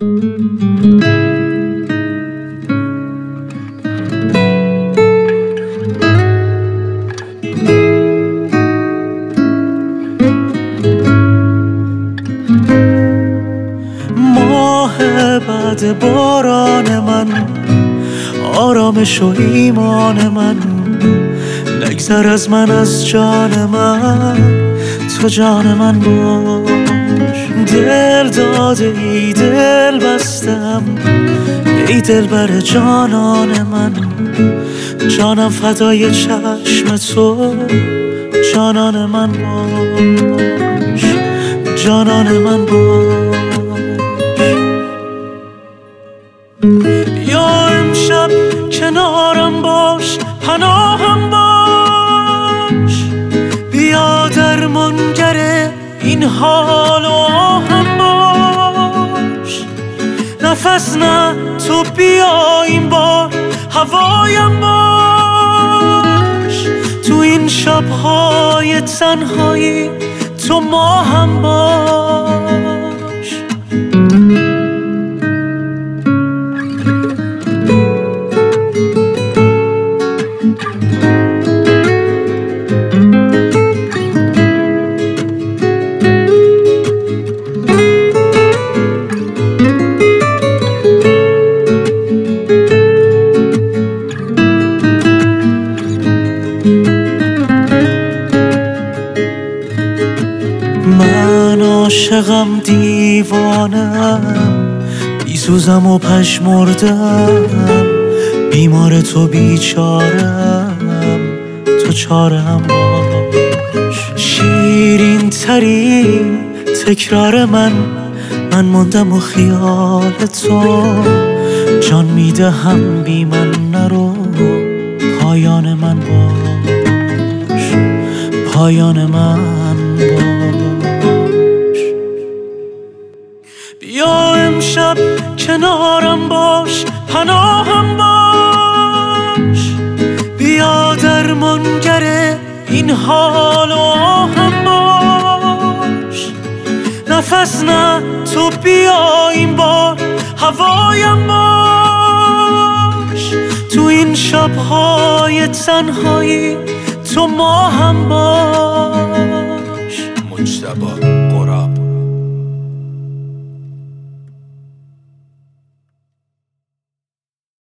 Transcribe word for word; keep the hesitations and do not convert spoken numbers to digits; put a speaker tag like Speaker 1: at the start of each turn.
Speaker 1: ماه بعد باران من، آرامش و ایمان من، نگذر از من از جان من، تو جان من باش. دل داده ای دل بستم، ای دل بر جانان من، جانم فدای چشم تو، جانان من باش، جانان من باش. یا امشب کنارم باش، پناهم باش، بیا درمانگر این حال و آهم باش. نفس نه تو بیا این بار هوایم باش، تو این شب‌های تنهایی تو ماهم باش. من عاشقم دیوانم، بیسوزم و پژمردم، بیمار تو بیچارم، تو چاره‌ام باش. شیرین ترین تکرار من، من ماندم و خیال تو، جان میدهم بی من نرو، پایان من باش، پایان من باش. بیا امشب کنارم باش، پناهم باش، بیا درمانگر این حال و آهم باش. نفس نه تو بیا این بار هوایم باش، تو این شب‌های تنهایی تو ماهم باش.
Speaker 2: مجتبی